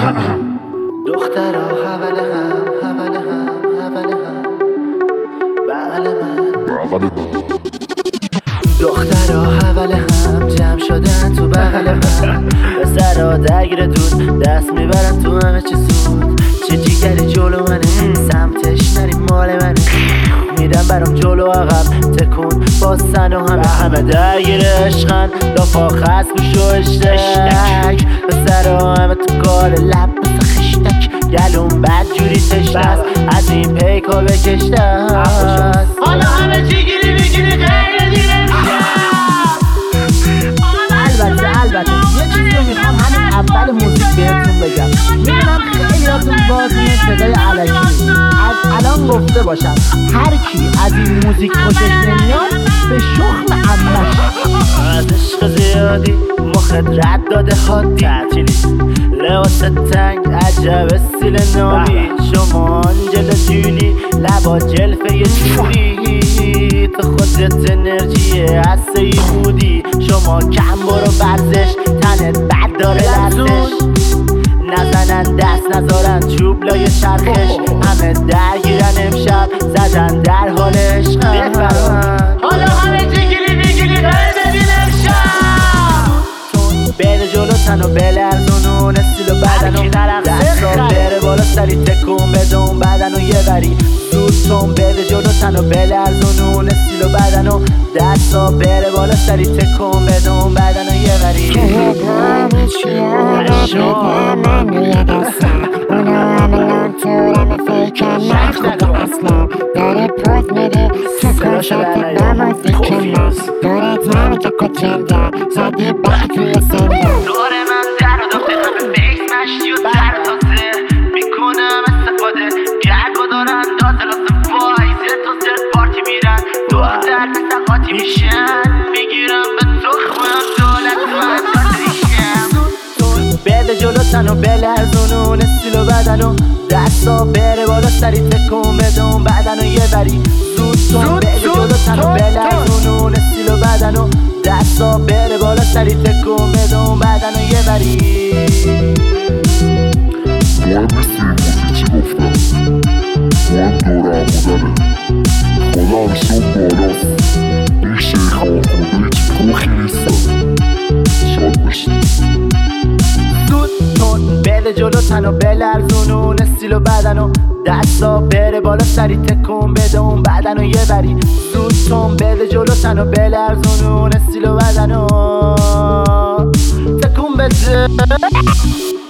دخترا حوله هم بغل من دخترا حوله هم جمع شدن تو بغل من پسرا دگیر دود دست میبرن تو همه چی سود چه جیگری جلو منه سمتش نری مال منه میدم برام جلو عقب تکون باسن و همه درگیر عشقن لافا خست گوش و اشتک پسرا همه تو کار لب بسه خشتک گلوم بد جوری تشنه است از این پیکا بکشته است حالا همه چی گیری بگیری غیر دیره البته یه چیزی رو میخوام همین اول موزیک بهتون بگم. میدونم خیلیاتون باز میاد صدای علکی از الان گفته باشم هر کی از این موزیک خوشش نمیاد به شخم عمش. از عشق زیادی مخت رد داده حادی تعطیلی لباس تنگ عجب استیل نامی شما آنجل جولی لبا جلفه یه جوری تو خودت انرژی هسته ای بودی شما کم برو ورزش تنت بد داره لرزش نزنن دست نذارن چوب لای چرخش همه درگیرن امشب زدن در حال عشق. حالا همه چی گیری بگیری غیر ببین امشب بره جلو تنو بلرزونون استیل و بدنو دستا بره بالا سری تکون بدون بدنو یه بری زودتون بره جلو تنو بلرزونون استیل و بدنو دستا بره بالا سری تکون بدون بدنو یه بری من روی دستم اونا همه لانتورم فیکن نخوده اصلا داره پوز میده سکن شده با موزیک من داره همه که کچنده زدی بک روی سنده دور من در و داخته همه بیس مشتی و در تازه میکنم استفاده گرگ و دارن دازه لازم فایزه تا زد پارتی میرن دختر مثل قاطی میشن میگیرم به تخمم دولت من بده جلو تنو بلرزونون استیل و بدنو دستا بره بالا سری تکون بدون بدنو یه بری زودتون بده جلو تنو بلرزونون استیل و بدنو دستا بره بالا سری تکون بدون بدنو یه بری. مهم نیست توی موزیک چی گفتم مهم دورم بودنه خودم صبح بالاست این شیخ آخونده هیچ پوخی نیستم شاد باشید. زودتون بده جلو تنو بلرزونون استیل و بدنو دستا بره بالا سری تکون بدون بدنو یه بری زودتون بده جلو تنو بلرزونون استیل و بدنو تکون بده